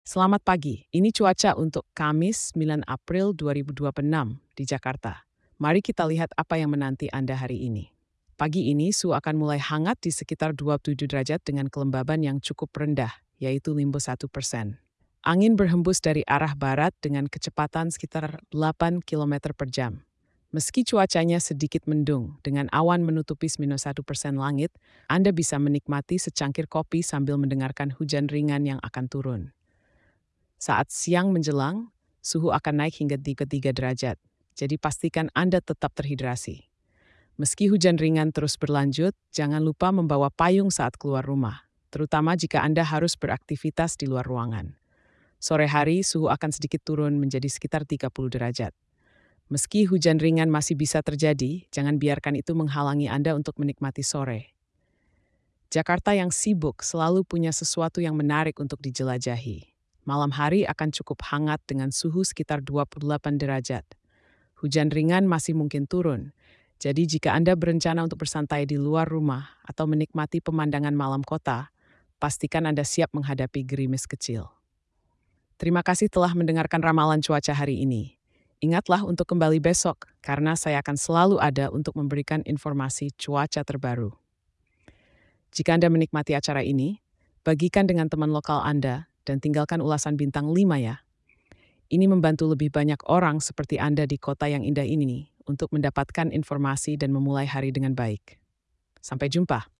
Selamat pagi, ini cuaca untuk Kamis 9 April 2026 di Jakarta. Mari kita lihat apa yang menanti Anda hari ini. Pagi ini suhu akan mulai hangat di sekitar 27 derajat dengan kelembaban yang cukup rendah, yaitu limbo 1%. Angin berhembus dari arah barat dengan kecepatan sekitar 8 km per jam. Meski cuacanya sedikit mendung, dengan awan menutupi -1% langit, Anda bisa menikmati secangkir kopi sambil mendengarkan hujan ringan yang akan turun. Saat siang menjelang, suhu akan naik hingga 3 derajat, jadi pastikan Anda tetap terhidrasi. Meski hujan ringan terus berlanjut, jangan lupa membawa payung saat keluar rumah, terutama jika Anda harus beraktivitas di luar ruangan. Sore hari, suhu akan sedikit turun menjadi sekitar 30 derajat. Meski hujan ringan masih bisa terjadi, jangan biarkan itu menghalangi Anda untuk menikmati sore. Jakarta yang sibuk selalu punya sesuatu yang menarik untuk dijelajahi. Malam hari akan cukup hangat dengan suhu sekitar 28 derajat. Hujan ringan masih mungkin turun, jadi jika Anda berencana untuk bersantai di luar rumah atau menikmati pemandangan malam kota, pastikan Anda siap menghadapi gerimis kecil. Terima kasih telah mendengarkan ramalan cuaca hari ini. Ingatlah untuk kembali besok, karena saya akan selalu ada untuk memberikan informasi cuaca terbaru. Jika Anda menikmati acara ini, bagikan dengan teman lokal Anda dan tinggalkan ulasan bintang 5 ya. Ini membantu lebih banyak orang seperti Anda di kota yang indah ini untuk mendapatkan informasi dan memulai hari dengan baik. Sampai jumpa.